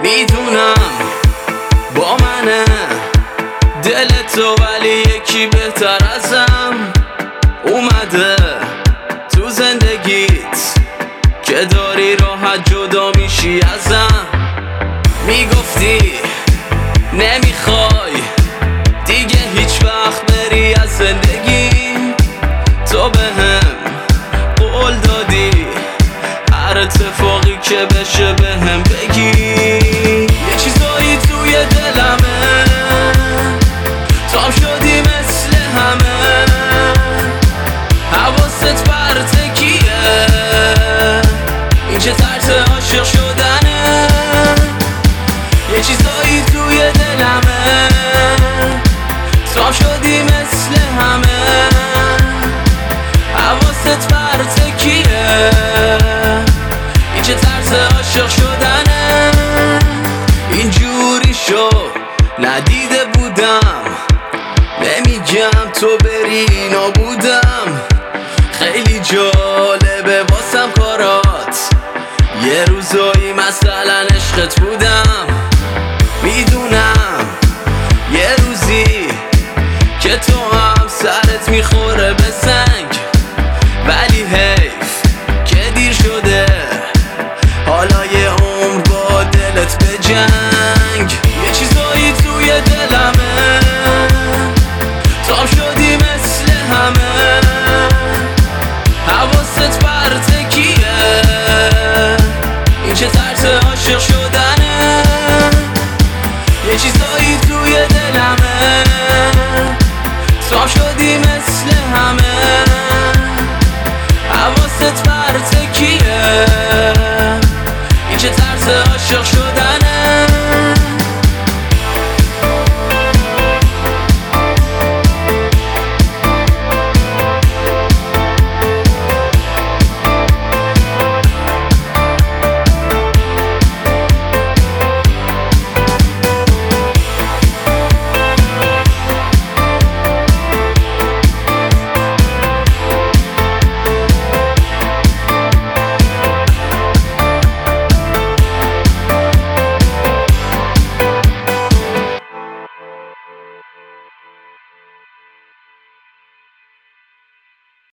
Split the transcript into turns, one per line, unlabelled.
میدونم با منه دل تو، ولی یکی بهتر ازم اومده تو زندگیت که داری راحت جدا میشی ازم. میگفتی نمیخوای دیگه هیچ وقت بری از زندگیم، تو بهم قول دادی هر اتفاقی که بشه بهم بگی. یه چیزایی توی دلمه، تو هم شدی مثل همه، حواست پرت کیه، این چه طرز عاشق شدنه. یه چیزایی توی دلمه، تو هم شدی مثل همه، حواست پرت کیه، این چه طرز عاشق شدنه. اینجوری شو ندیده بودم، نمیگم تو بری نبودم. خیلی جالبه واسم کارات، یه روزایی مثلا عشقت بودم. میدونم یه روزی که تو هم سرت میخوره به سنگ، ولی حیف که دیر شده، حالا یه عمر با دلت به جنگ. یه چیزایی توی دلمه، تو هم شدی مثل همه، حواست پرت کیه، این چه طرز عاشق شدنه. یه چیزایی توی دلمه، تو هم شدی مثل همه،